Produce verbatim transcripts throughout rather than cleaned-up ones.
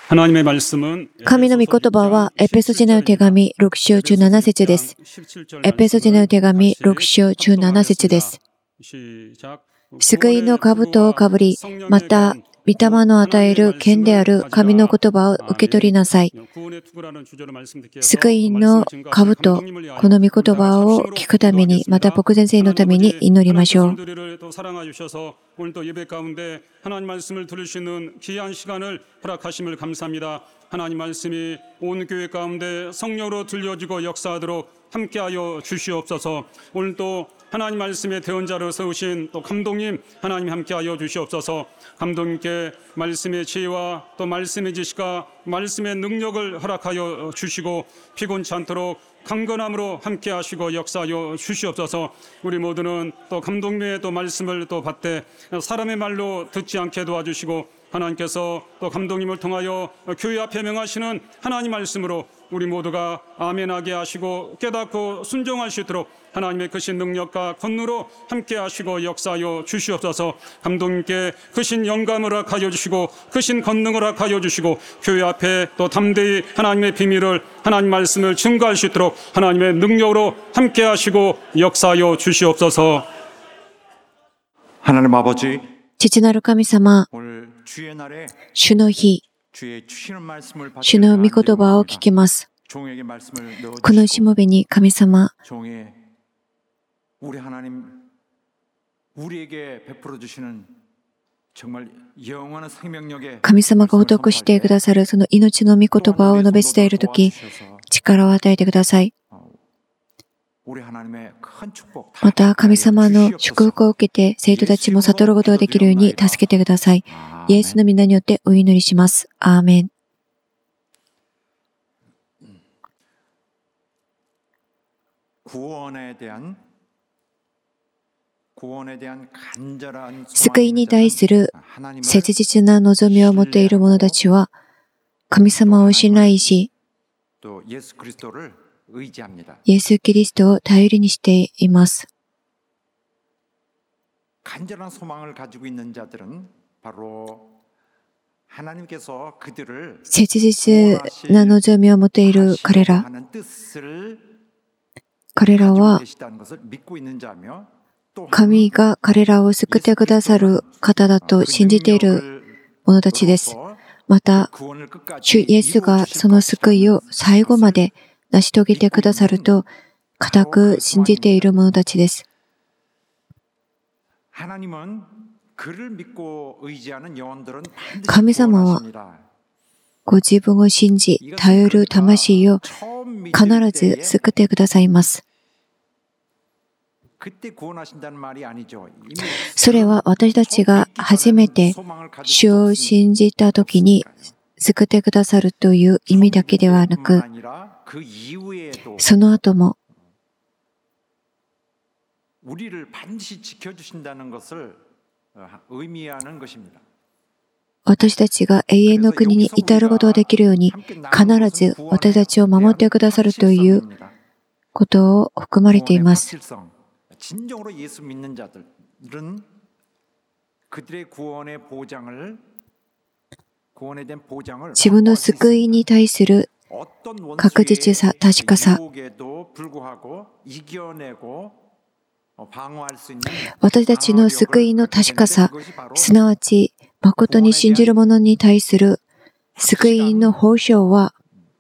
神の御言葉はエペソ人への手紙ろく章じゅうなな節です。エペソ人への手紙ろく章じゅうなな節です。救いの兜をかぶり、また御霊の与える剣である神の言葉を受け取りなさい。救いの兜、この御言葉を聞くために、また僕先生のために祈りましょう。 하나님 말씀을 들을 수 있는 귀한 시간을 허락하심을 감사합니다. 하나님 말씀이 온 교회 가운데 성령으로 들려지고 역사하도록 함께하여 주시옵소서. 오늘 또 하나님 말씀의 대언자로 세우신 또 감독님 하나님 함께하여 주시옵소서. 감독님께 말씀의 지혜와 또 말씀의 지식과 말씀의 능력을 허락하여 주시고 피곤치 않도록 강건함으로 함께 하시고 역사하여 주시옵소서. 우리 모두는 또 감독님의 또 말씀을 또 받되 사람의 말로 듣지 않게 도와주시고 하나님께서 또 감독님을 통하여 교회 앞에 명하시는 하나님 말씀으로 우리 모두가 아멘하게 하시고 깨닫고 순종할 수 있도록 하나님의 크신 능력과 권능으로 함께 하시고 역사하여 주시옵소서. 감독님께 크신 영감을 허락하여 주시고 크신 권능을 허락하여 주시고 교회 앞에 또 담대히 하나님의 비밀을 하나님 말씀을 증거할 수 있도록 하나님의 능력으로 함께 하시고 역사하여 주시옵소서. 하나님 아버지, 父なる神様、 오늘 주의 날에 主の日、 주의 주시는 말씀을 主の御言葉を聞きます。 종에게 말씀을 넣어 このしもべに神様、 종의 우리 하나님 우리에게 베풀어 주시는 정말 영원한 생명력의 神様が施してくださるその命の御言葉を述べ伝えるとき、力を与えてください。 우리 하나님의 큰 축복 また神様の祝福を受けて生徒たちも悟ることができるように助けてください。イエスの皆によってお祈りします。アーメン。 구원에 대한 구원에 대한 간절한 救いに対する 하나님을 切実な望みを持っている者たちは神様を信頼し、 또 예수 그리스도를 의지합니다. イエス・キリストを頼りにしています。 간절한 소망을 가지고 있는 자들은 바로 하나님께서 그들을 切実な望みを持っている彼ら、 하는 뜻을 彼らは 계시다는 것을 믿고 있는 자며 또 神が彼らを救ってくださる方だと信じている者たちです。また、 구원을 끝까지 主イエスがその救いを最後まで成し遂げてくださると固く信じている者たちです。 하나님은 그를 믿고 의지하는 영혼들은 반드시 神様は 구원하십니다. ご自分を信じ、頼る魂を 처음 믿을 必ず 때에 救ってくださいます。 그때 구원하신다는 말이 아니죠. 이미 それは私たちが初めて 소망을 가지고 主を信じたときに救ってくださるという意味だけではなく、 아니라 그 이후에도 その後も 우리를 반드시 지켜주신다는 것을 의미하는 것입니다. 私たちが永遠の国に至ることができるように、必ず私たちを守ってくださるということを含まれています。 진정으로 예수 믿는 자들은 그들의 구원의 보장을 구원에 대한 보장을 自分の救いに対する 어떤 確実さ、確かさ、 유혹에도 불구하고 이겨내고 방어할 수 있는 私たちの救いの確かさ、すなわち誠に信じる者に対する救いの保証は、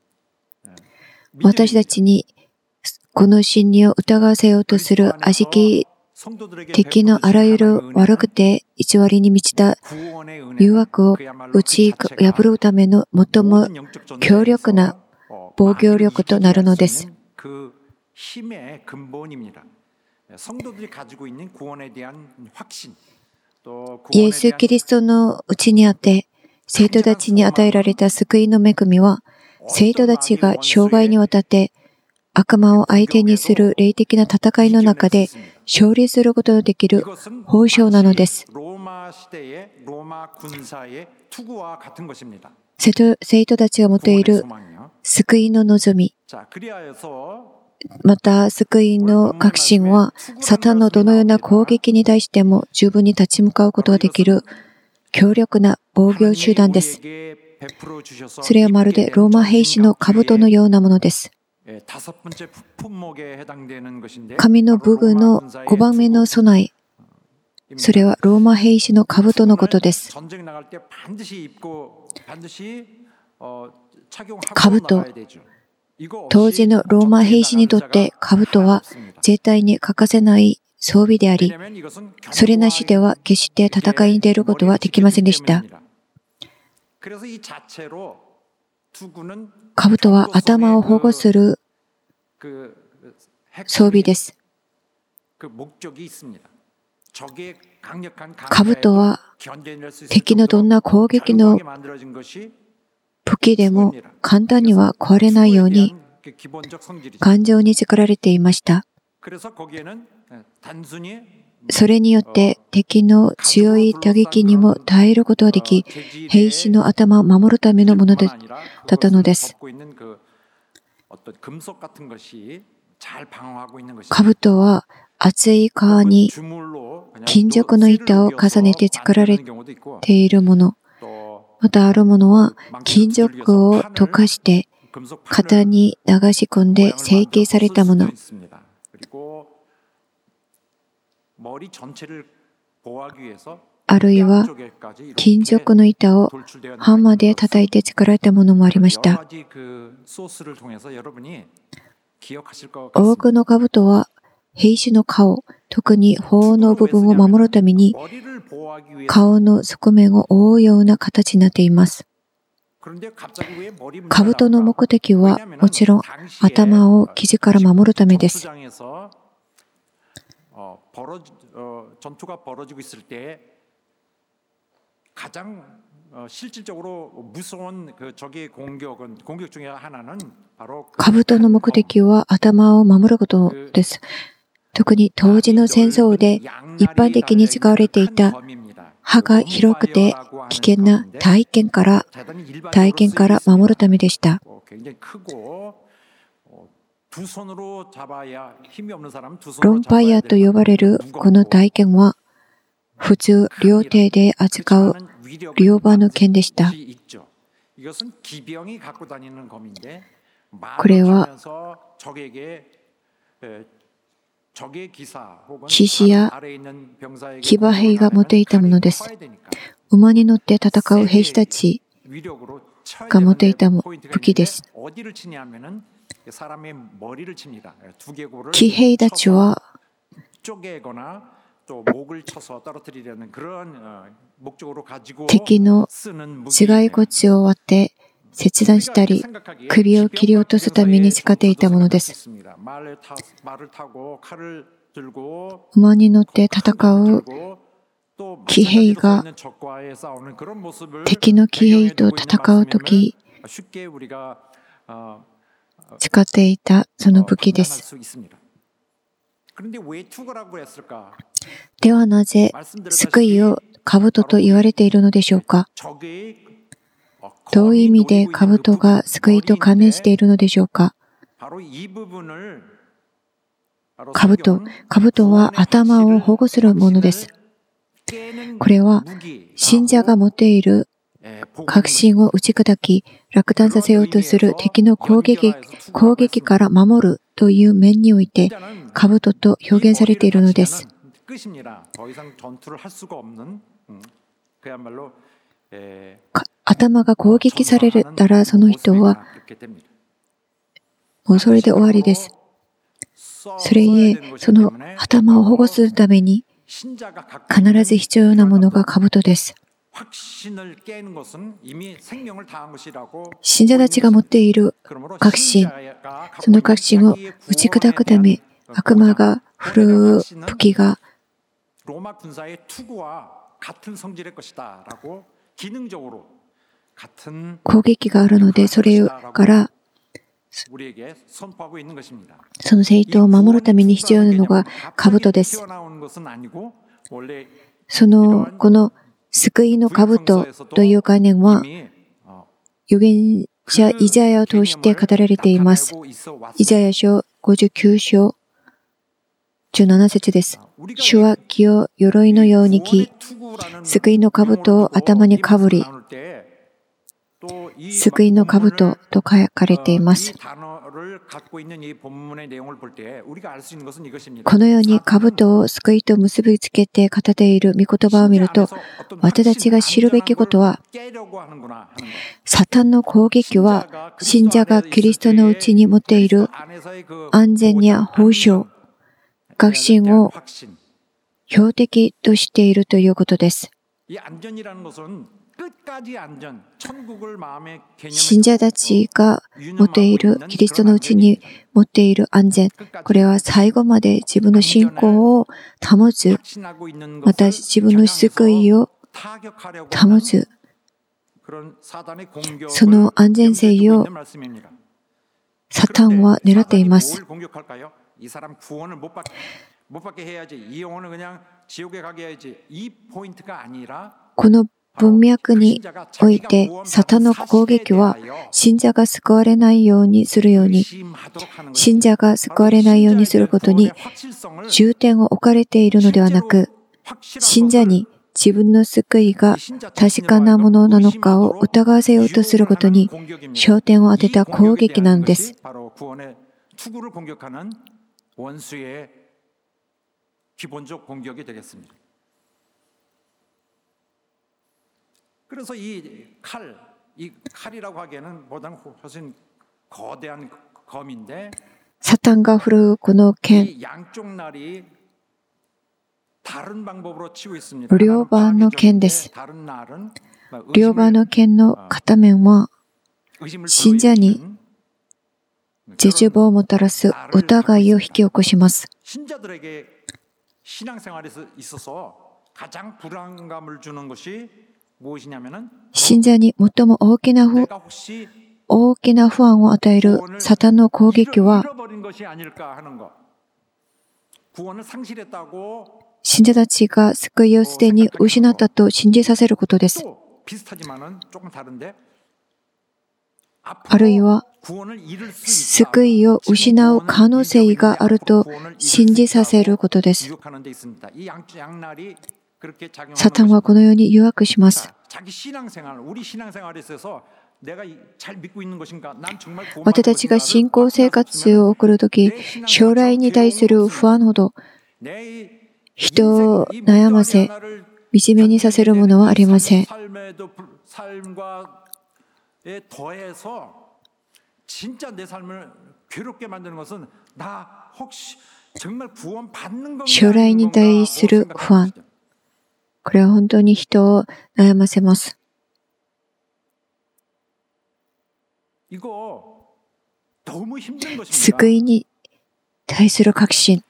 私たちにこの真理を疑わせようとする悪しき敵のあらゆる悪くて偽りに満ちた誘惑を打ち破るための最も強力な防御力となるのです。 그 힘의 근본입니다. 성도들이 가지고 있는 구원에 대한 확신, 또 イエ 구원에 ス・ 대한 キリストのうちにあって生徒たちに与えられた救いの恵みは、生徒たちが生涯にわたって悪魔を相手にする霊的な戦いの中で勝利することのできる保証なのです。 로마 시대의 로마 군사의 투구와 같은 것입니다. 生徒生徒たちが持ってい 구원의 る 소망이요. 救いの望み、 자, 그리하여서 また救いの確信は、サタンのどのような攻撃に対しても十分に立ち向かうことができる強力な防御手段です。 우리에게 それはまるでローマ兵士の兜のようなものです。神の武具のごばんめの備え、それはローマ兵士の兜のことです。兜、当時のローマ兵士にとって兜は絶対に欠かせない装備であり、それなしでは決して戦いに出ることはできませんでした。兜は頭を保護する装備です。兜は敵のどんな攻撃の武器でも簡単には壊れないように頑丈に作られていました。それによって敵の強い打撃にも耐えることができ、兵士の頭を守るためのものだったのです。兜は厚い皮に金属の板を重ねて作られているもの、またあるものは金属を溶かして型に流し込んで成形されたもの、あるいは金属の板をハンマーで叩いて作られたものもありました。多くの兜は兵士の顔、特に頬の部分を守るために顔の側面を覆うような形になっています。兜の目的はもちろん頭を傷から守るためです。兜の目的は頭を守ることです。特に当時の戦争で一般的に使われていた刃が広くて危険な大剣から大剣から守るためでした。ロンパイアと呼ばれるこの大剣は普通両手で扱う両刃の剣でした。これは騎士や騎馬兵が持っていたものです。馬に乗って戦う兵士たちが持っていた武器です。騎兵たちは敵の頭蓋骨を割って切断したり首を切り落とすために使っていたものです。馬に乗って戦う騎兵が敵の騎兵と戦うとき使っていたその武器です。ではなぜ救いを兜と言われているのでしょうか。どういう意味で兜が救いと関連しているのでしょうか。兜、兜は頭を保護するものです。これは信者が持っている確信を打ち砕き落胆させようとする敵の攻撃、攻撃から守るという面において兜と表現されているのです。頭が攻撃されたらその人はもうそれで終わりです。それゆえその頭を保護するために必ず必要なものが兜です。信者たちが持っている確信、その確信を打ち砕くため悪魔が振るう武器が攻撃があるので、それからその正当を守るために必要なのが兜です。そのこの救いの兜という概念は預言者イザヤを通して語られています。イザヤ書ごじゅうきゅう章じゅうなな節です。主は木を鎧のように着、救いの兜を頭にかぶり、 救いの兜と書かれています。このように兜を救いと結びつけて語っている御言葉を見ると、私たちが知るべきことは、サタンの攻撃は信者がキリストのうちに持っている安全や保証、確信を標的としているということです。信者たちが持っている、キリストのうちに持っている安全、これは最後まで自分の信仰を保つ、また自分の救いを保つ、その安全性をサタンは狙っています。この文脈において、サタンの攻撃は信者が救われないようにするように、信者が救われないようにすることに重点を置かれているのではなく、信者に自分の救いが確かなものなのかを疑わせようとすることに焦点を当てた攻撃なのです。 그래서 이 칼, 이 칼이라고 하기에는 보다는 훨씬 거대한 검인데, サタンが振るうこの剣、 이 양쪽 날이 다른 방법으로 치고 있습니다. 両刃の剣です。 다른 날은 両刃の剣の片面は信者に絶望をもたらす疑いを引き起こします。 신자들에게 신앙생활에서 있어서 가장 불안감을 주는 것이 信者に最も大きな不、大きな不安を与えるサタンの攻撃は、信者たちが救いをすでに失ったと信じさせることです。あるいは、救いを失う可能性があると信じさせることです。サタンはこのように誘惑します。私たちが信仰生活を送るとき、将来に対する不安ほど人を悩ませ、惨めにさせるものはありません。将来に対する不安、これは本当に人を悩ませます。救いに対する確信。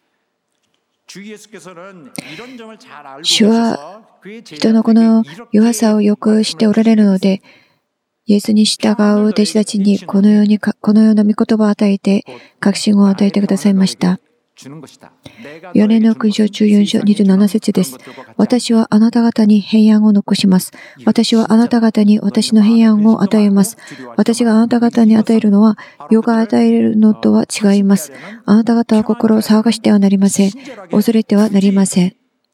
主は人のこの弱さをよく知っておられるので、イエスに従う弟子たちにこのように、このような御言葉を与えて、確信を与えてくださいました。ヨハネの福音書じゅうよん章にじゅうなな節です。私はあなた方に平安を残します。私はあなた方に私の平安を与えます。私があなた方に与えるのは、世が与えるのとは違います。あなた方は心を騒がしてはなりません。恐れてはなりません。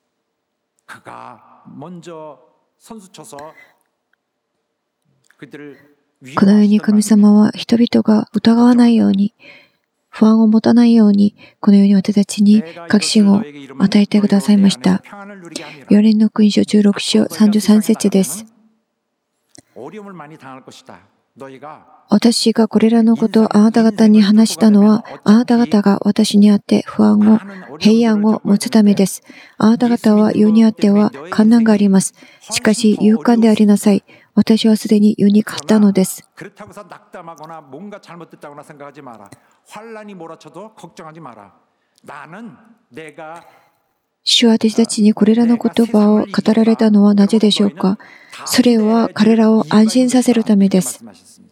このように神様は人々が疑わないように、不安を持たないように、このように私たちに確信を与えてくださいました。ヨハネの福音書じゅうろく章さんじゅうさん節です。私がこれらのことをあなた方に話したのは、あなた方が私にあって不安を、平安を持つためです。あなた方は世にあっては困難があります。しかし勇敢でありなさい。私はすでに世に勝ったのです。主は私たちにこれらの言葉を語られたのはなぜでしょうか。それは彼らを安心させるためです。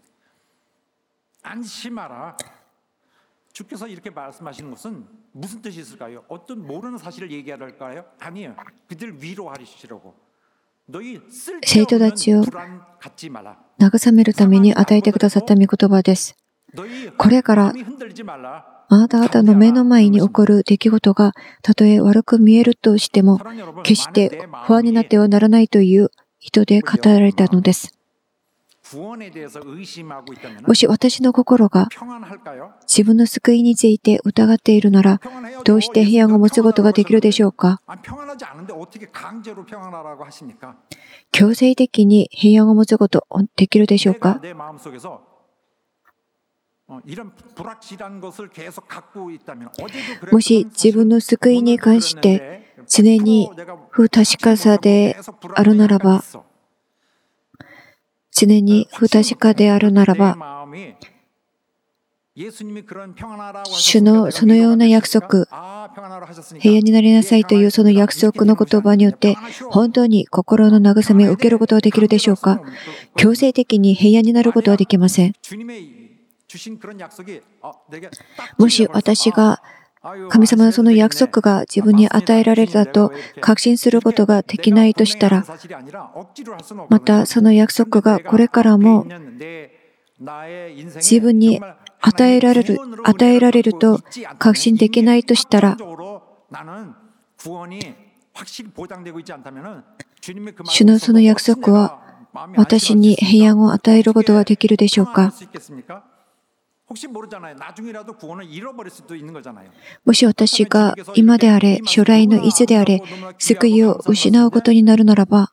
주께서 이렇게 말씀하시는 것은 무슨 뜻이 있을까요? 어떤 모르는 사실을 얘기할까요? 아니에요. 그들 위로하시려고. 生徒たちを慰めるために与えてくださった御言葉です。これからあなた方の目の前に起こる出来事がたとえ悪く見えるとしても決して不安になってはならないという意図で語られたのです。 もし私の心が 평안할까요? 自分の救いについて疑っているなら、 평안해요? どうして平安を持つことができるでしょうか。 아, 평안하지 않은데 어떻게 강제로 평안하라고 하십니까? 強制的に平安を持つことができるでしょう 내가 か。 내 마음속에서 어, 이런 불확실한 것을 계속 갖고 있다면 어제도 もし 그랬지만 自分の救いに関して 그랬는데 常に 백 퍼센트 내가 不確かさで 계속 あるならば、 불안한 약간 있어. 常に不確かであるならば、 내 마음이 예수님이 그런 평안하라고 主のそのような約束、 아, 평안하라 하셨으니까 平安になりなさいというその約束の言葉によって本当に心の慰めを受けることができるでしょうか。強制的に平安になることはできません。 주님의 주신 그런 약속이 어, 내게 딱 もし私が神様のその約束が自分に与えられたと確信することができないとしたら、またその約束がこれからも自分に与えられる、与えられると確信できないとしたら、主のその約束は私に平安を与えることができるでしょうか。 もし私が今であれ、将来のいつであれ、救いを失うことになるならば、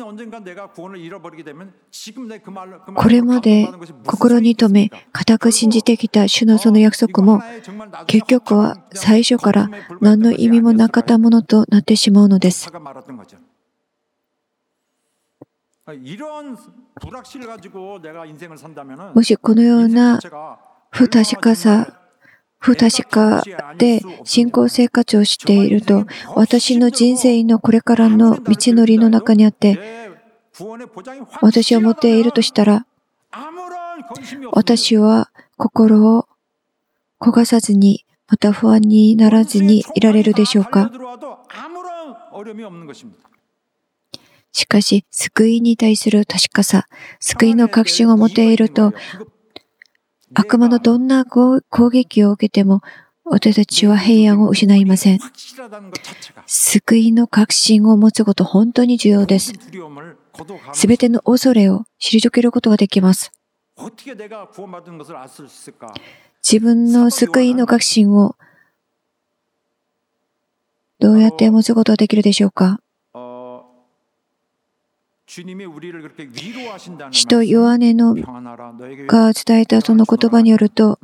これまで心に留め、固く信じてきた主のその約束も、結局は最初から何の意味もなかったものとなってしまうのです。 もしこのような不確かさ、不確かで信仰生活をしていると、私の人生のこれからの道のりの中にあって、私を持っているとしたら、私は心を焦がさずに、また不安にならずにいられるでしょうか。しかし、救いに対する確かさ、救いの確信を持っていると、悪魔のどんな攻撃を受けても、私たちは平安を失いません。救いの確信を持つこと、本当に重要です。すべての恐れを退けることができます。自分の救いの確信をどうやって持つことができるでしょうか。使徒ヨハネのが伝えたその言葉によると、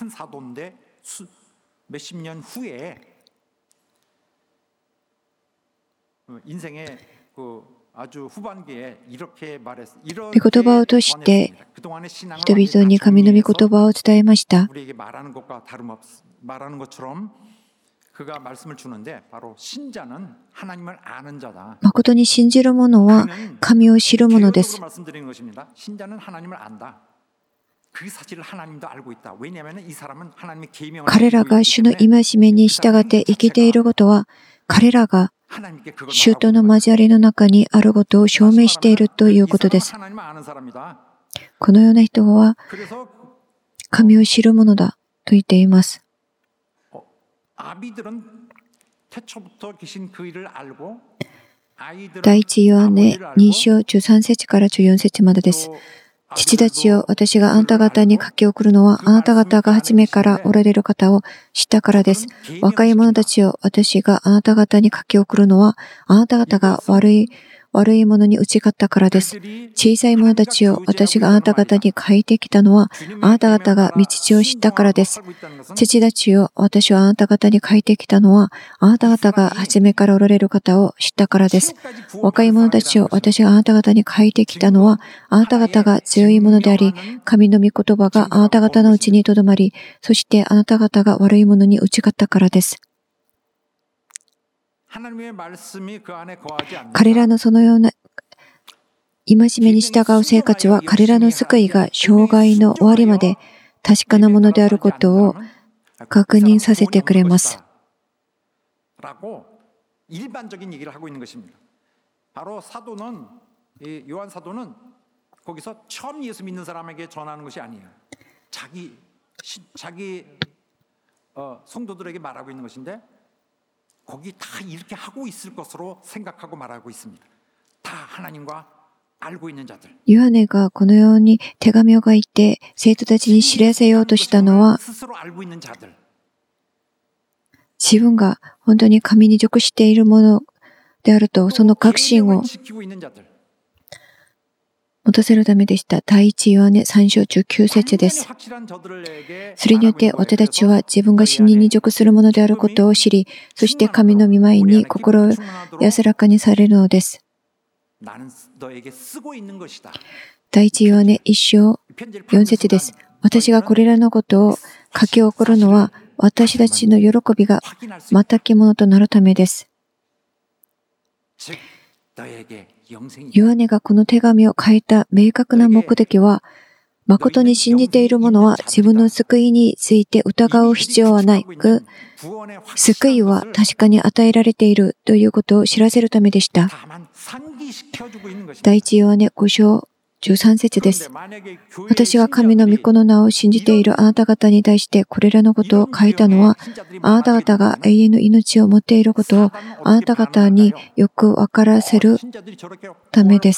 御言葉を通して人々に神の御言葉を伝えました。 誠に信じる者は神を知る者です。彼らが主の戒めに従って生きていることは、彼らが主との交わりの中にあることを証明しているということです。このような人は神を知る者だと言っています。 第一ヨハネに章じゅうさん節からじゅうよん節までです。父たちよ、私があなた方に書き送るのは、あなた方が初めからおられる方を知ったからです。若い者たちよ、私があなた方に書き送るのは、あなた方が悪い悪いものに打ち勝ったからです。小さい者たちを私があなた方に書いてきたのは、あなた方が道を知ったからです。父たちを私はあなた方に書いてきたのは、あなた方が初めからおられる方を知ったからです。若い者たちを私があなた方に書いてきたのは、あなた方が強いものであり、神の御言葉があなた方のうちにとどまり、そしてあなた方が悪いものに打ち勝ったからです。彼らのそのような戒めに従う生活は、彼らの救いが生涯の終わりまで確かなものであることを確認させてくれます。 거기 다 이렇게 하고 있을 것으로 생각하고 말하고 있습니다. 다 하나님과 ヨハネがこのように手紙を書いて生徒たちに知らせようとしたのは、自分が本当に神に属しているものであると、その確信を持たせるためでした。第一ヨハネさん章じゅうきゅう節です。それによって私たちは自分が真理に属するものであることを知り、そして神の御前に心を安らかにされるのです。第一ヨハネいち章よん節です。私がこれらのことを書き起こるのは、私たちの喜びが全きものとなるためです。ヨハネがこの手紙を書いた明確な目的は、誠に信じている者は自分の救いについて疑う必要はないく、救いは確かに与えられているということを知らせるためでした。第一ヨハネご章じゅうさん節です。私が神の御子の名を信じているあなた方に対してこれらのことを書いたのは、あなた方が永遠の命を持っていることをあなた方によく分からせるためです。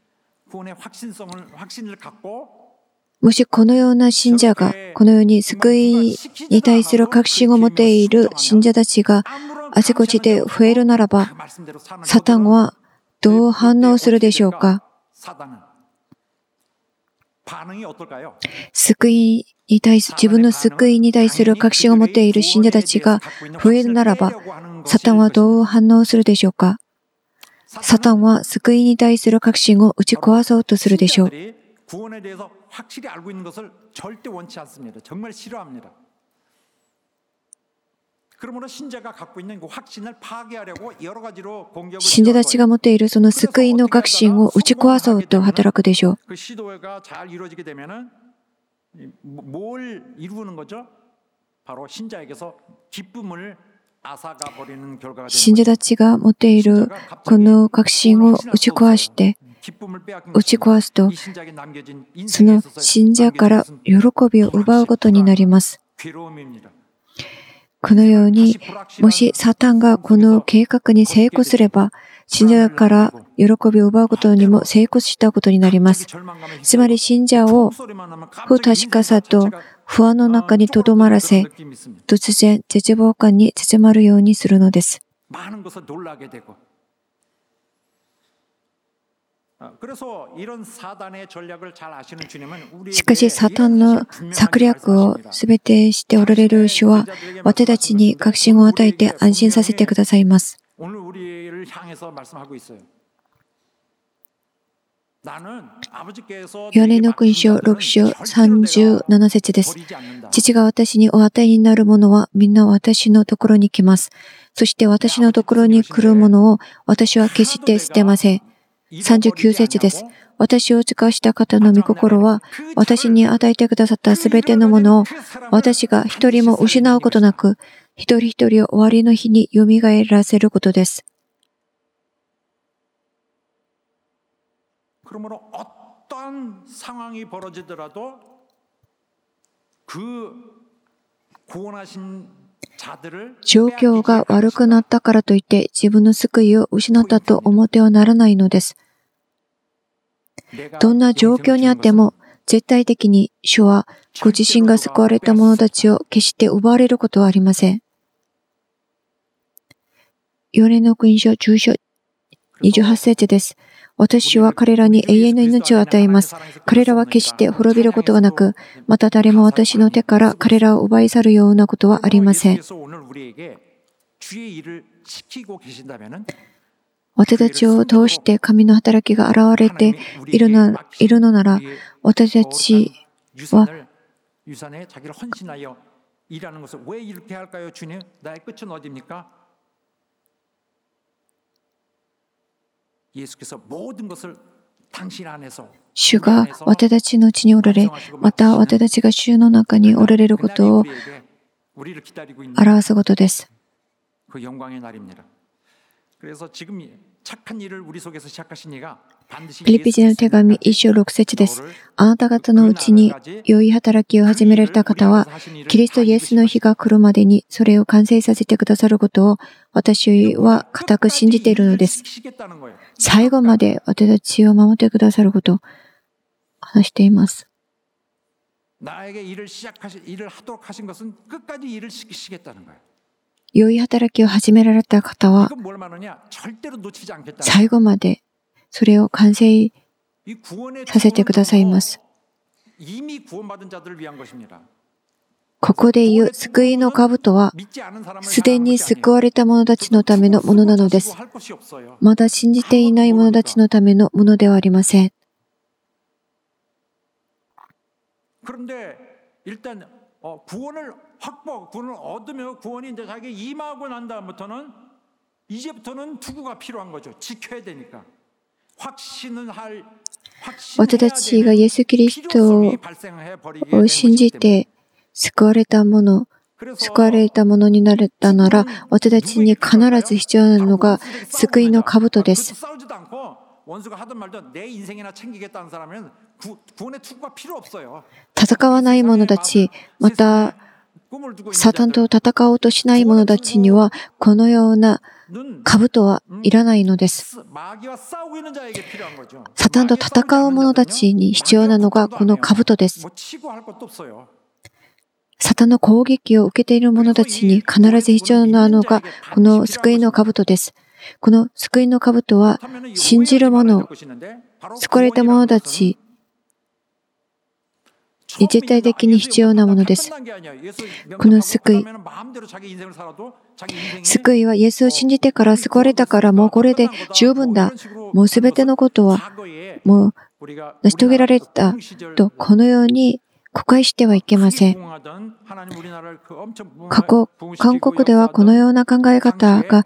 もしこのような信者が、このように救いに対する確信を持っている信者たちがあちこちで増えるならば、サタンはどう反応するでしょうか。救いに対する、自分の救いに対する確信を持っている信者たちが増えるならば、サタンはどう反応するでしょうか。サタンは救いに対する確信を打ち壊そうとするでしょう。信者たちが持っているその救いの確信を打ち壊そうと働くでしょう。信者たちが持っているこの確信を打ち壊して、打ち壊すと、その信者から喜びを奪うことになります。このように、もしサタンがこの計画に成功すれば、信者から喜びを奪うことにも成功したことになります。つまり信者を不確かさと不安の中にとどまらせ、突然絶望感に包まるようにするのです。しかし、サタンの策略をすべて知っておられる主は、私たちに確信を与えて安心させてくださいます。ヨハネの福音書ろく章さんじゅうなな節です。父が私にお与えになるものはみんな私のところに来ます。そして私のところに来るものを私は決して捨てません。さんじゅうきゅう節です。私を使わした方の御心は、私に与えてくださったすべてのものを、私が一人も失うことなく、一人一人を終わりの日によみがえらせることです。状況が悪くなったからといって自分の救いを失ったと思ってはならないのです。どんな状況にあっても絶対的に主はご自身が救われた者たちを決して奪われることはありません。ヨハネの福音書じゅう章にじゅうはち節です。私は彼らに永遠の命を与えます。彼らは決して滅びることがなく、また誰も私の手から彼らを奪い去るようなことはありません。私たちを通して神の働きが現れているの、いるのなら、私たちは主が私たちのうちにおられ、また私たちが主の中におられることを表すことです。フィリピ人の手紙いち章ろく節です。あなた方のうちに良い働きを始められた方は、キリストイエスの日が来るまでにそれを完成させてくださることを私は固く信じているのです。 最後まで私たちを守ってくださることを話しています。 나에게 일을 시작하시 일을 하도록 하신 것은 끝까지 일을 시키시겠다는 거예요. 良い働きを始められた方は 이건 뭘 말하느냐? 절대로 놓치지 않겠다. 最後までそれを完成 이 구원의 させてくださいます。 이미 구원받은 자들을 위한 것입니다. ここで言う救いの兜は 믿지 않은 사람을 すで 향한 に 것이 救われた者たちのためのものなのです。 할 것이 없어요. まだ信じていない者たちのためのものではありません。 그런데 일단 어, 구원을 확보, 구원을 얻으며 구원이 이제 자기 임하고 난 다음부터는 이제부터는 투구가 필요한 거죠. 지켜야 되니까. 확신은 할 私たちがイエス・キリストを信じて救われたもの、救われたものになれたなら、私たちに必ず必要なのが救いの兜です。 戦わない者たち、またサタンと戦おうとしない者たちにはこのような兜はいらないのです。サタンと戦う者たちに必要なのがこの兜です。サタンの攻撃を受けている者たちに必ず必要なのがこの救いの兜です。この救いの兜は信じる者、救われた者たちに絶対的に必要なものです。この救い、救いはイエスを信じてから救われたからもうこれで十分だ。もうすべてのことはもう成し遂げられたとこのように誤解してはいけません。過去、韓国ではこのような考え方が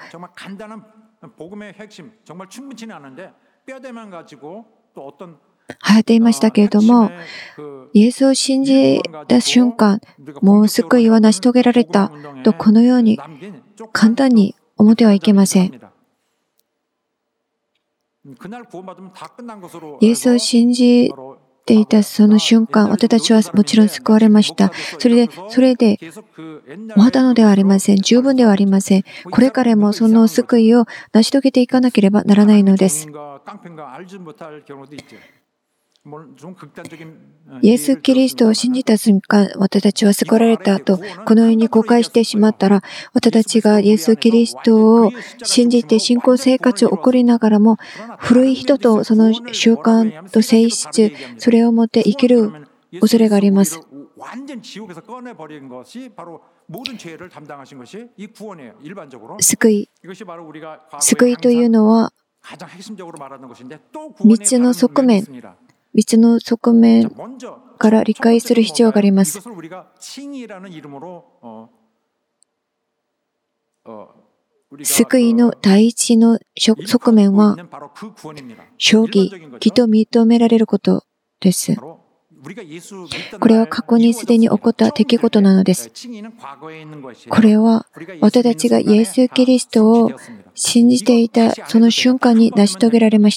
流行っていましたけれども、イエスを信じた瞬間、もう救いは成し遂げられたとこのように簡単に思ってはいけません。イエスを信じていたその瞬間、私たちはもちろん救われました。それで、それで終わったのではありません。十分ではありません。これからもその救いを成し遂げていかなければならないのです。イエス・キリストを信じた瞬間、私たちは救われたと、このように誤解してしまったら、私たちがイエス・キリストを信じて信仰生活を送りながらも、古い人とその習慣と性質、それを持って生きる恐れがあります。救い、救いというのは、みっつの側面、みっつの側面から理解する必要があります。救いの第一の側面は、正義、義と認められることです。これは過去にすでに起こった出来事なのです。これは私たちがイエス・キリストを信じていたその瞬間に成し遂げられました。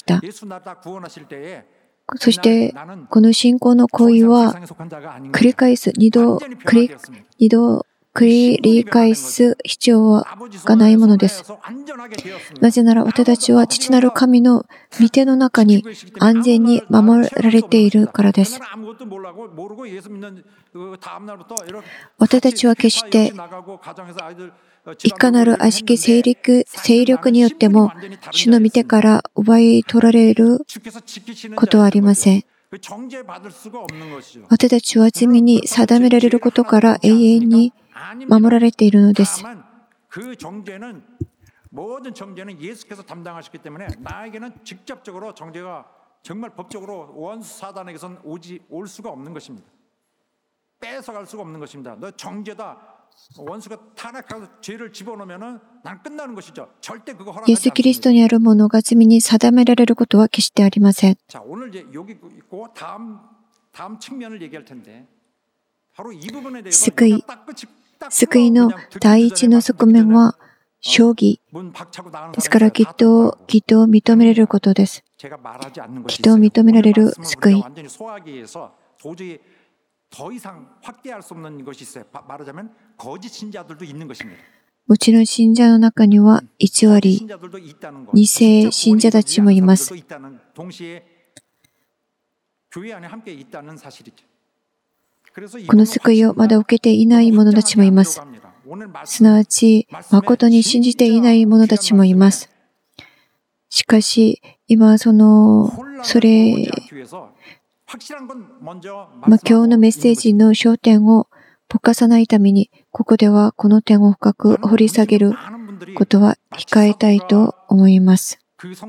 そして、この信仰の行為は繰り返す、二度、繰り、二度繰り返す必要がないものです。なぜなら私たちは父なる神の御手の中に安全に守られているからです。私たちは決していかなる悪しき勢力、勢力によっても主の御手から奪い取られることはありません。私たちは罪に定められることから永遠に守られているのです。イエス・キリストにあるものが罪に定められることは決してありません。救い、救いの第一の側面は正義ですから、義と義と認められることです。義と認められる救い。 もちろん信者の中には偽り、偽信者たちもいます。この救いをまだ受けていない者たちもいます。すなわち、誠に信じていない者たちもいます。しかし、今、その、それ、まあ、今日のメッセージの焦点をぼかさないために、ここではこの点を深く掘り下げることは控えたいと思います。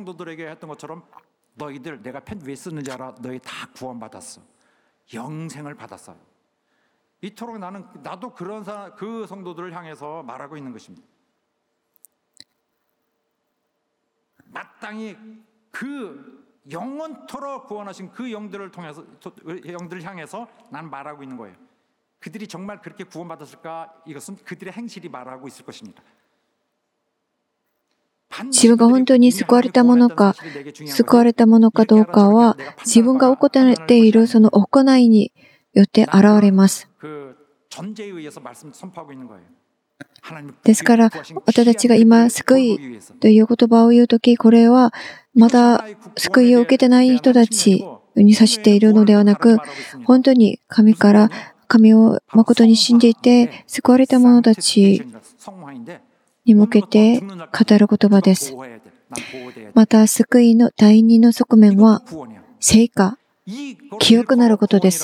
自分が本当に救われたものか、救われたものかどうかは、自分が行っているその行いによって現れます。ですから、私たちが今、救いという言葉を言うとき、これはまだ救いを受けてない人たちに指しているのではなく、本当に神から、神を誠に信じて救われた者たちに向けて語る言葉です。また、救いの第二の側面は、成果、清くなることです。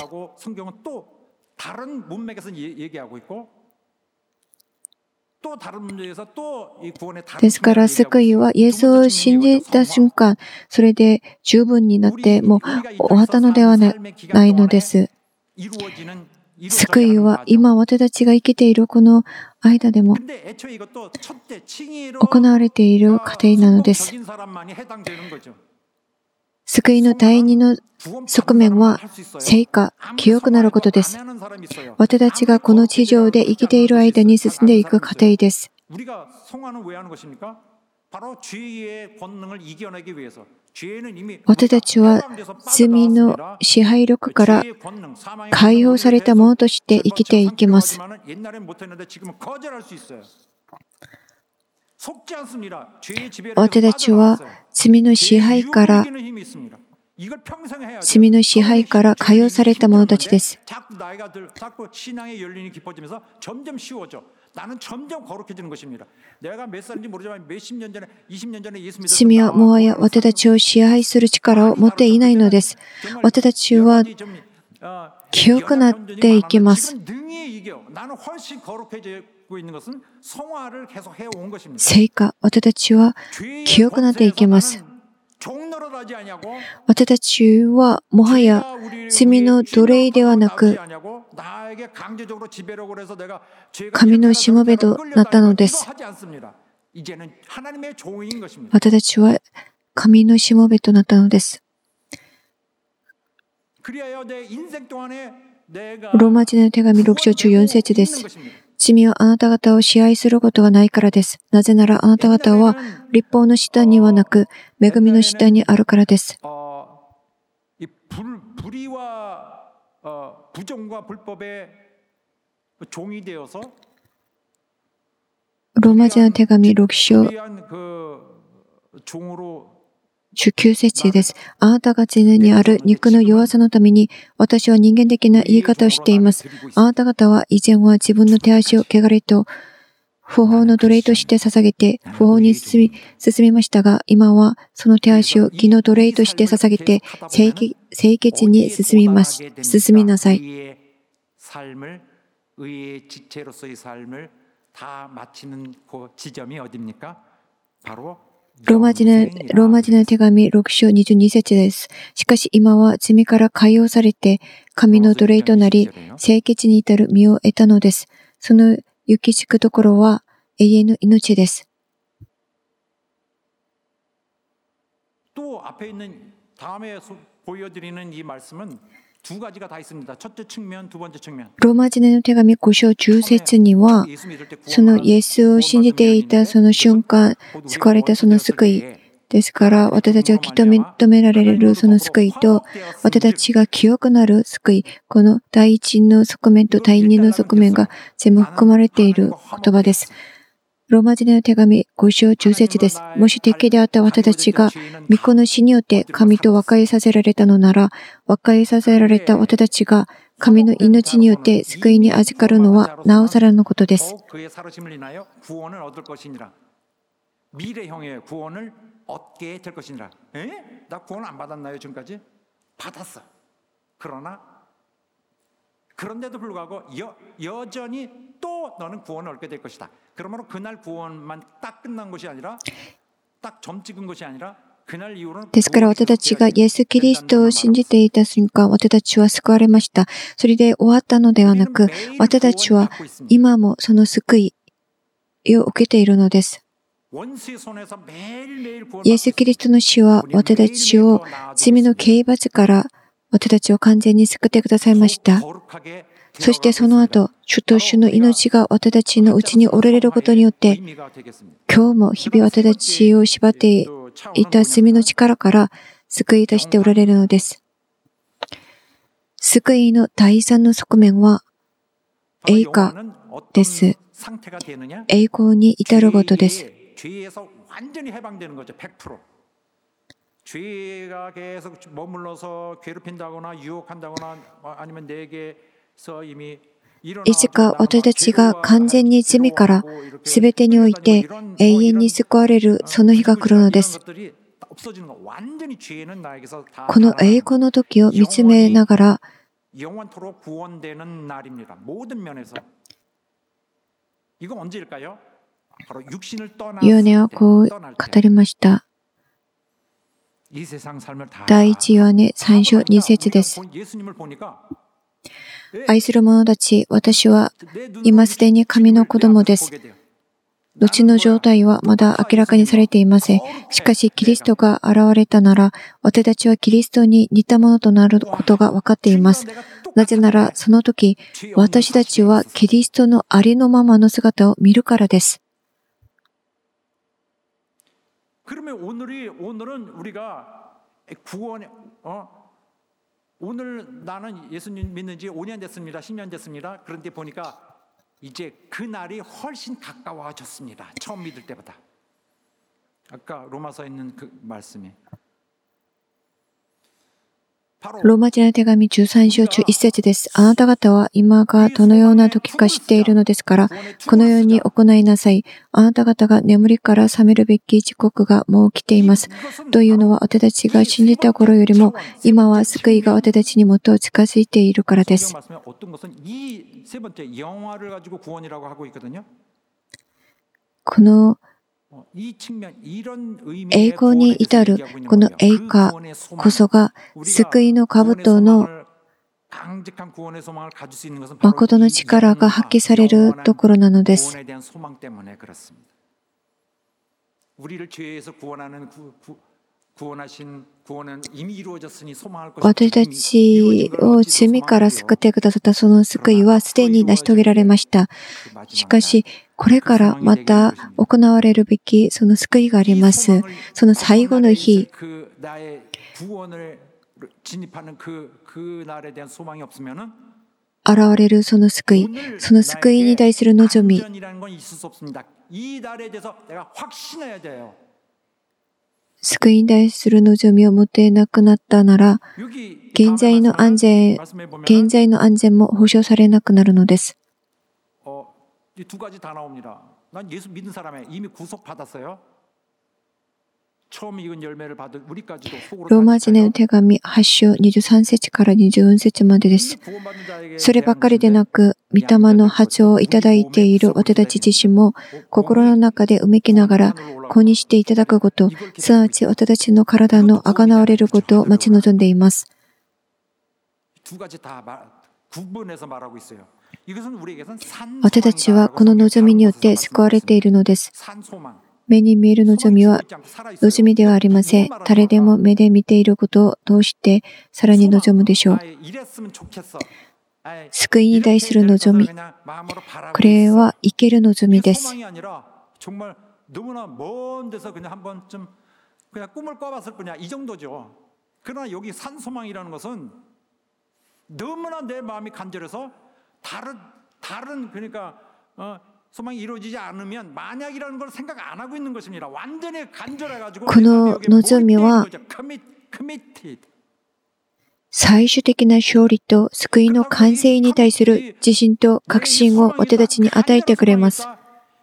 ですから、救いはイエスを信じた瞬間、それで十分になってもう終わったのではないのです。救いは今私たちが生きているこの間でも行われている過程なのです。救いの第二の側面は成果、清くなることです。私たちがこの地上で生きている間に進んでいく過程です。私たちは罪の支配力から解放されたものとして生きていきます。私たちは罪の支配から罪の支配から解放された者たちです。罪はもはや私たちを支配する力を持っていないのです。私たちは清くなっていきます。成果、私たちは清くなっていきます。私たちはもはや罪の奴隷ではなく、神のしもべとなったのです。私たちは神のしもべとなったのです。ローマ人への手紙ろく章じゅうよん節です。罪はあなた方を支配することがないからです。なぜならあなた方は律法の下にはなく、恵みの下にあるからです。ローマ人への手紙ろく章じゅうきゅう節です。あなたが常にある肉の弱さのために、私は人間的な言い方をしています。あなた方は以前は自分の手足を汚れと不法の奴隷として捧げて不法に進み、進みましたが、今はその手足を義の奴隷として捧げて清潔、清潔に進みます。進みなさい。ローマ人の、ローマ人の手紙ろく章にじゅうに節です。しかし今は罪から解放されて、神の奴隷となり、清潔に至る身を得たのです。その行き着くところは永遠の命です。 또 앞에 있는 다음에 보여드리는 이 말씀은 두 가지가 다 있습니다. 첫째 측면, 두 번째 측면. ローマ人への手紙ご章じゅう節には、そのイエスを信じていたその瞬間、救われたその救いですから、私たちが認められるその救いと、私たちが清くなる救い、この第一の側面と第二の側面が全部含まれている言葉です。 ローマ人への手紙ご章じゅう節です。もし敵であった私たちが御子の死によって神と和解させられたのなら、和解させられた私たちが神の命によって救いに預かるのはなおさらのことです。 미래형의 구원을 얻게 될 것이니라. 에? 나 구원 안 받았나요 지금까지? 받았어. 그러나 그런데도 불구하고 여, 여전히 또 너는 구원을 얻게 될 것이다. 그러므로 그날 구원만 딱 끝난 것이 아니라 딱 점 찍은 것이 아니라 그날 이후로는 ですから私たちがイエス・キリストを信じていた瞬間、私たちは救われました。それで終わったのではなく、私たちは今もその救いを受けているのです。イエス・キリストの死は私たちを罪の刑罰から私たちを完全に救ってくださいました。そしてその後、主と主の命が私たちのうちにおられることによって、今日も日々私たちを縛っていた罪の力から救い出しておられるのです。救いの第三の側面は栄華です。栄光に至ることです。 죄에서 완전히 해방되는 거죠. 백 퍼센트. 죄가 계속 머물러서 괴롭힌다거나 유혹한다거나 아니면 내게서 이미 いつか私たちが完全に罪から全てにおいて永遠に救われるその日が来るのです。この栄光の時を見つめながら、 영원토록 구원되는 날입니다. 모든 면에서. 이거 언제일까요? ヨハネはこう語りました。第一ヨハネさん章に節です。愛する者たち、私は今すでに神の子供です。後の状態はまだ明らかにされていません。しかし、キリストが現れたなら、私たちはキリストに似たものとなることが分かっています。なぜなら、その時、私たちはキリストのありのままの姿を見るからです。 그러면 오늘이 오늘은 우리가 구원에 어 오늘 나는 예수님 믿는 지 오 년 됐습니다. 십 년 됐습니다. 그런데 보니까 이제 그 날이 훨씬 가까워졌습니다. 처음 믿을 때보다. 아까 로마서에 있는 그 말씀이 ローマ人の手紙じゅうさん章いち節です。あなた方は今がどのような時か知っているのですから、このように行いなさい。あなた方が眠りから覚めるべき時刻がもう来ています。というのは私たちが信じた頃よりも、今は救いが私たちにもっと近づいているからです。この栄光に至るこの栄華こそが救いの兜の誠の力が発揮されるところなのです。私たちを罪から救ってくださったその救いはすでに成し遂げられました。しかし、これからまた行われるべきその救いがあります。その最後の日、現れるその救い、その救いに対する望み、救いに対する望みを持てなくなったなら、現在の安全、現在の安全も保証されなくなるのです。 두 가지 다 나옵니다. 난 예수 믿는 사람에 이미 구속받았어요. 처음 익은 열매를 받을 우리까지도 속으로 ローマ人への手紙はち章にじゅうさん節からにじゅうよん節までです。そればかりでなく、御霊の発をいただいている私たち自身も心の中でうめきながら子にしていただくこと、すなわち私たちの体のあがなわれることを待ち望んでいます。 두 가지 다 구분해서 말하고 있어요. 私たちはこの望みによって救われているのです。目に見える望みは望みではありません。誰でも目で見ていることを通してさらに望むでしょう。救いに対する望み、これは生ける望みです。 너무나 내 마음이 간절해서 다른 다른 그러니까 어, この望みは最終的な勝利と救いの完成に対する自信と確信を私たちに与えてくれます。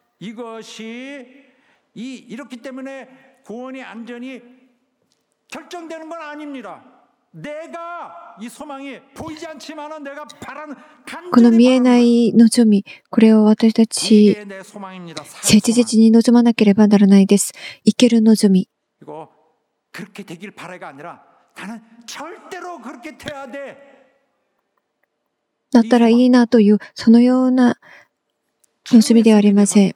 この見えない望み、これを私たち切実に望まなければならないです。生ける望み。だったらいいなという、そのような望みではありません。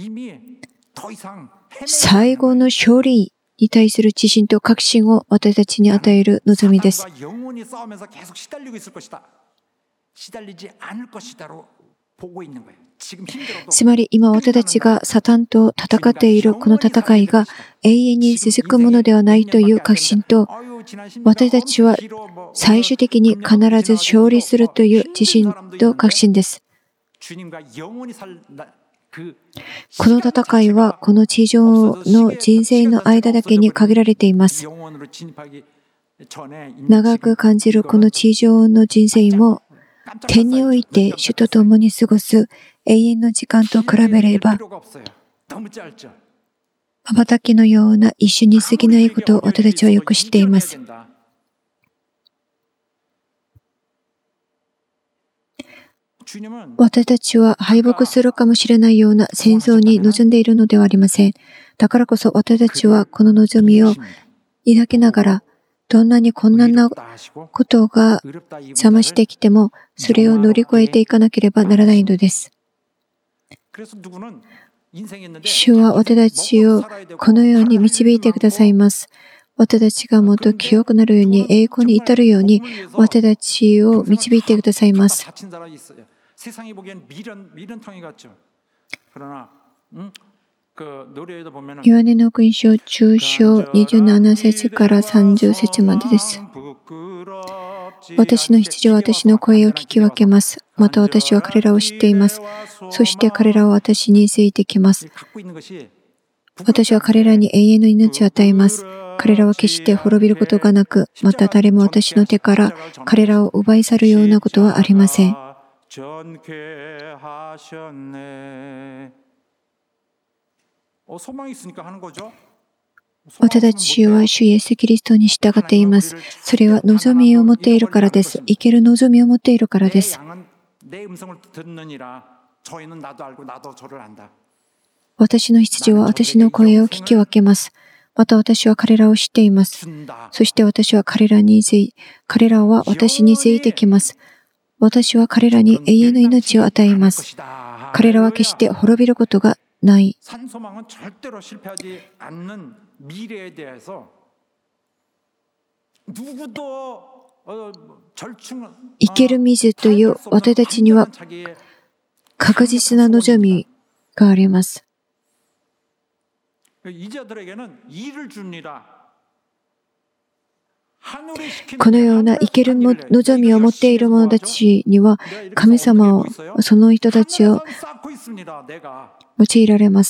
最後の勝利に対する自信と確信を私たちに与える望みです。つまり今私たちがサタンと戦っているこの戦いが永遠に続くものではないという確信と、私たちは最終的に必ず勝利するという自信と確信です。この戦いはこの地上の人生の間だけに限られています。長く感じるこの地上の人生も天において主と共に過ごす永遠の時間と比べれば瞬きのような一瞬に過ぎないことを私たちはよく知っています。私たちは敗北するかもしれないような戦争に臨んでいるのではありません。だからこそ私たちはこの望みを抱きながら、どんなに困難なことが邪魔してきても、それを乗り越えていかなければならないのです。主は私たちをこのように導いてくださいます。私たちがもっと清くなるように、栄光に至るように、私たちを導いてくださいます。ヨハネの福音書じゅう章にじゅうなな節からさんじゅう節までです。私の羊は私の声を聞き分けます。また私は彼らを知っています。そして彼らは私についてきます。私は彼らに永遠の命を与えます。彼らは決して滅びることがなく、また誰も私の手から彼らを奪い去るようなことはありません。私たちは主イエス・キリストに従っています。それは望みを持っているからです。生ける望みを持っているからです。私の羊は私の声を聞き分けます。また私は彼らを知っています。そして私は彼らについ、彼らは私についてきます。私は彼らに永遠の命を与えます。彼らは決して滅びることがない。生ける水という私たちには確実な望みがあります。このような生ける望みを持っている者たちには、神様を、その人たちを用いられます。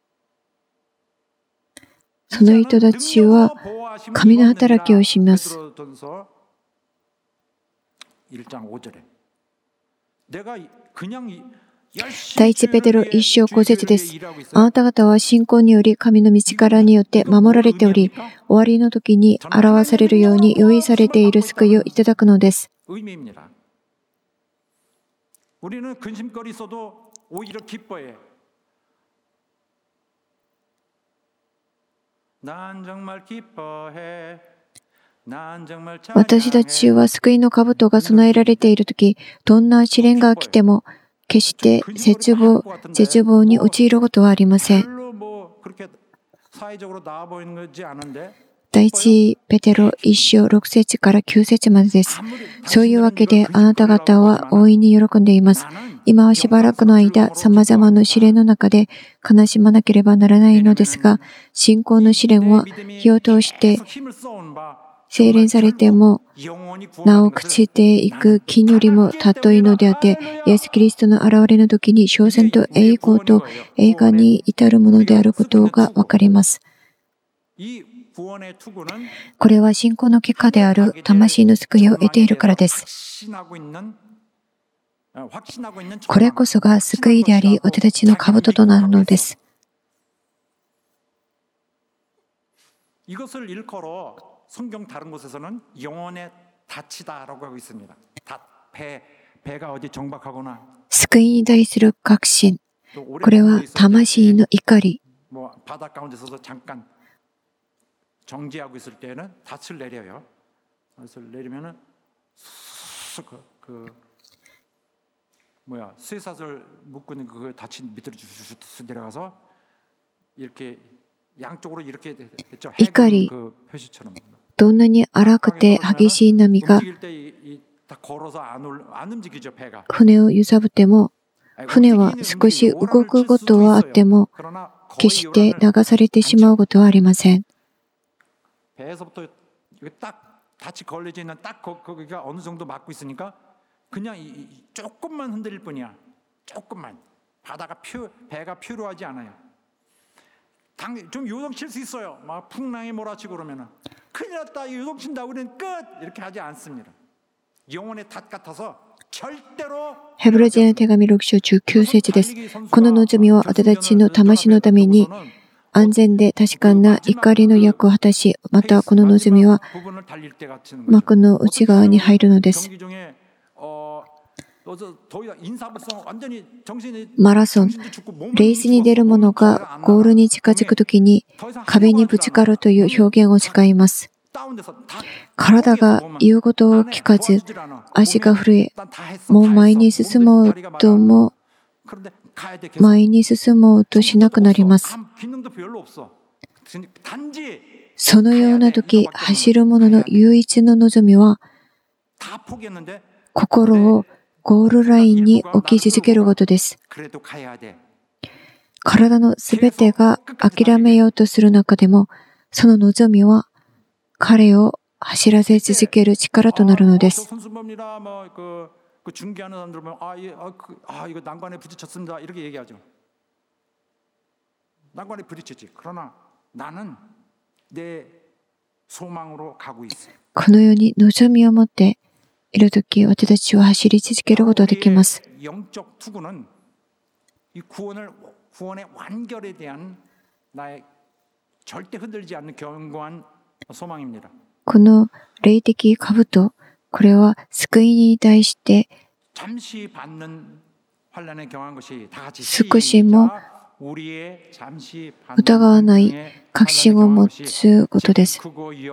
その人たちは神の働きをします。第一ペテロ一章五節です。あなた方は信仰により神の道からによって守られており、終わりの時に表されるように用意されている救いをいただくのです。私たちは救いの兜が備えられているとき、どんな試練が来ても、決して絶望、絶望に陥ることはありません。第一ペテロ一章六節から九節までです。そういうわけであなた方は大いに喜んでいます。今はしばらくの間、様々な試練の中で悲しまなければならないのですが、信仰の試練は火を通して精錬されてもなお朽ちていく金よりも尊いのであって、イエス・キリストの現れの時に昇仙と栄光と栄華に至るものであることがわかります。これは信仰の結果である魂の救いを得ているからです。これこそが救いであり、私たちの兜となるのです。救いに対する確信、これは魂の怒り。怒り、どんなに荒くて激しい波が船を揺さぶっても、船は少し動くことはあっても、決して流されてしまうことはありません。ヘブラ人への手紙ろく章じゅうきゅう節です。この望みは私たちの魂のために安全で確かな怒りの役を果たし、またこの望みは幕の内側に入るのです。マラソン、レースに出る者がゴールに近づくときに壁にぶつかるという表現を使います。体が言うことを聞かず、足が震え、もう前に進もうとも前に進もうとしなくなります。そのような時、走る者の唯一の望みは、心をゴールラインに置き続けることです。体のすべてが諦めようとする中でも、その望みは彼を走らせ続ける力となるのです。このように望みを持っているとき、私たちは走り続けることができます。この霊的兜、これは救いに対して少しも疑わない確信を持つことです。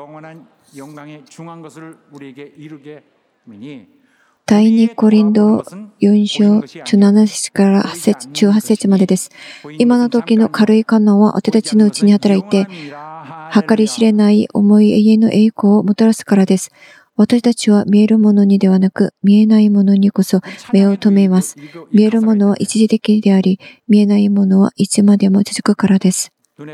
第二コリントよん章じゅうなな節からじゅうはち節までです。今の時の軽い観音は私たちのうちに働いて、計り知れない重い永遠の栄光をもたらすからです。私たちは見えるものにではなく、見えないものにこそ目を留めます。見えるものは一時的であり、見えないものはいつまでも続くからです。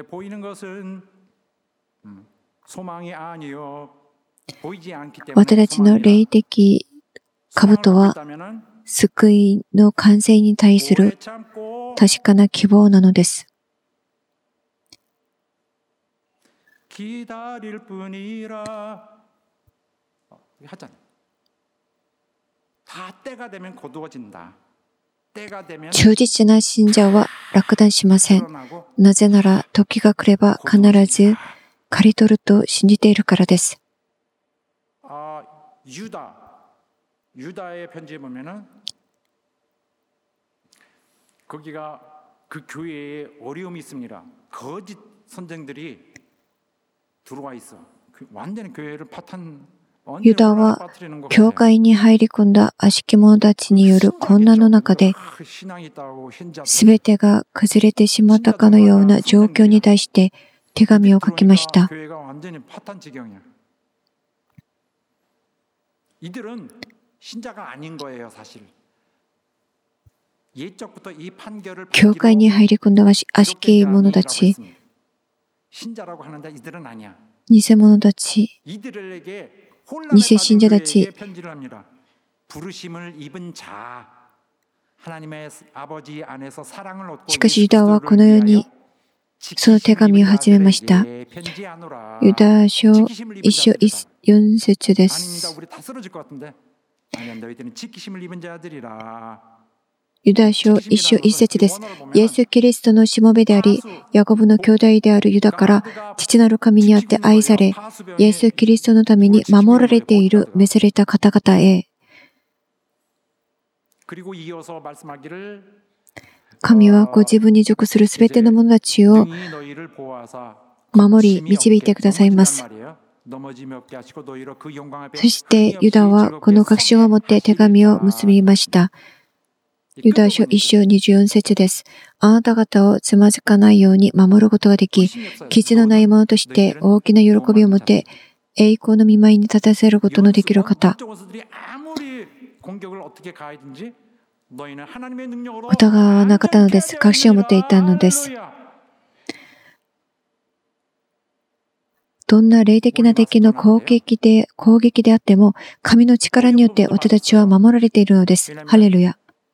私たちの霊的兜は救いの完成に対する確かな希望なのです。忠実な信者は落胆しません。なぜなら時が来れば必ず刈り取ると信じているからです。ユダは教会に入り込んだ悪しき者たちによる混乱の中で、すべてが崩れてしまったかのような状況に対して手紙を書きました。教会に入り込んだ悪しき者たち、 偽者たち、偽信者たち、しかしユダはこのようにその手紙を始めました。ユダ書一章四節です。ユダ書一章一節です。イエス・キリストのしもべであり、ヤコブの兄弟であるユダから父なる神にあって愛され、イエス・キリストのために守られている召された方々へ、神はご自分に属するすべての者たちを守り導いてくださいます。そしてユダはこの確信を持って手紙を結びました。ユダ書一章二十四節です。あなた方をつまずかないように守ることができ、傷のないものとして大きな喜びを持って栄光の御前に立たせることのできる方。疑わなかったのです。確信を持っていたのです。どんな霊的な敵の攻撃で、攻撃であっても、神の力によって私たちは守られているのです。ハレルヤ。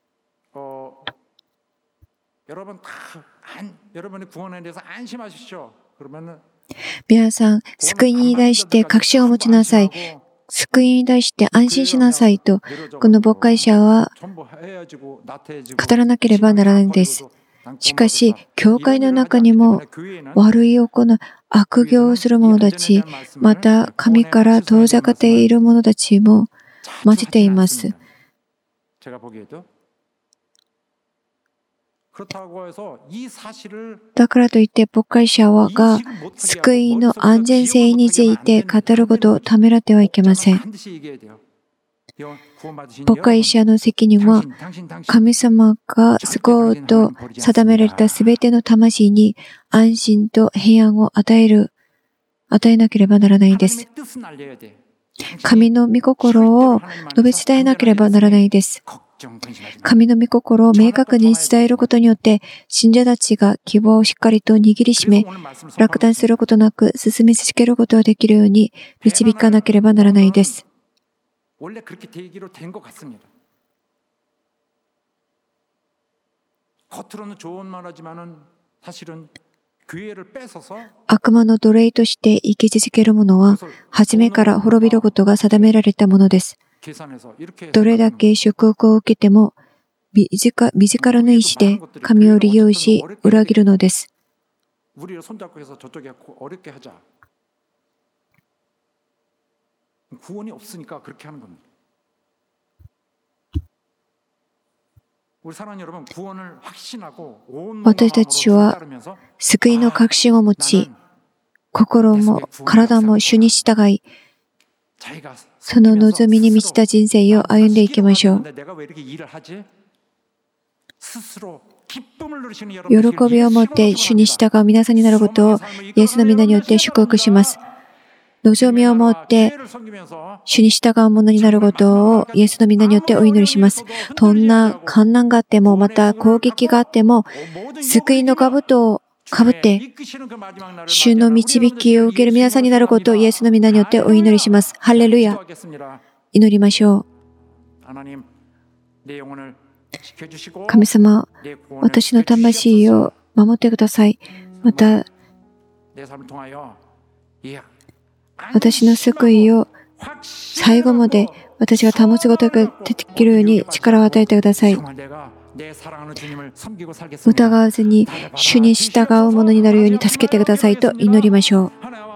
皆さん、救いに対して確信を持ちなさい。救いに対して安心しなさいと、この牧会者は語らなければならないんです。しかし、教会の中にも悪い行う悪行をする者たち、また神から遠ざかっている者たちも混じっています。だからといって、牧会者が救いの安全性について語ることをためらってはいけません。牧会者の責任は、神様が救おうと定められたすべての魂に安心と平安を与える、与えなければならないです。神の御心を述べ伝えなければならないです。神の御心を明確に伝えることによって、信者たちが希望をしっかりと握りしめ、落胆することなく進み続けることができるように導かなければならないです。悪魔の奴隷として生き続ける者は、初めから滅びることが定められたものです。どれだけ祝福を受けても、自らの意志で神を利用し、裏切るのです。私たちは救いの確信を持ち、心も体も主に従い、その望みに満ちた人生を歩んでいきましょう。喜びを持って主に従う皆さんになることをイエスの皆によって祝福します。望みを持って主に従う者になることをイエスの皆によってお祈りします。どんな困難があっても、また攻撃があっても、救いの兜をかぶって主の導きを受ける皆さんになることをイエスの皆によってお祈りします。ハレルヤ。祈りましょう。神様、私の魂を守ってください。また私の救いを最後まで私が保つことができるように力を与えてください。疑わずに主に従うものになるように助けてくださいと祈りましょう。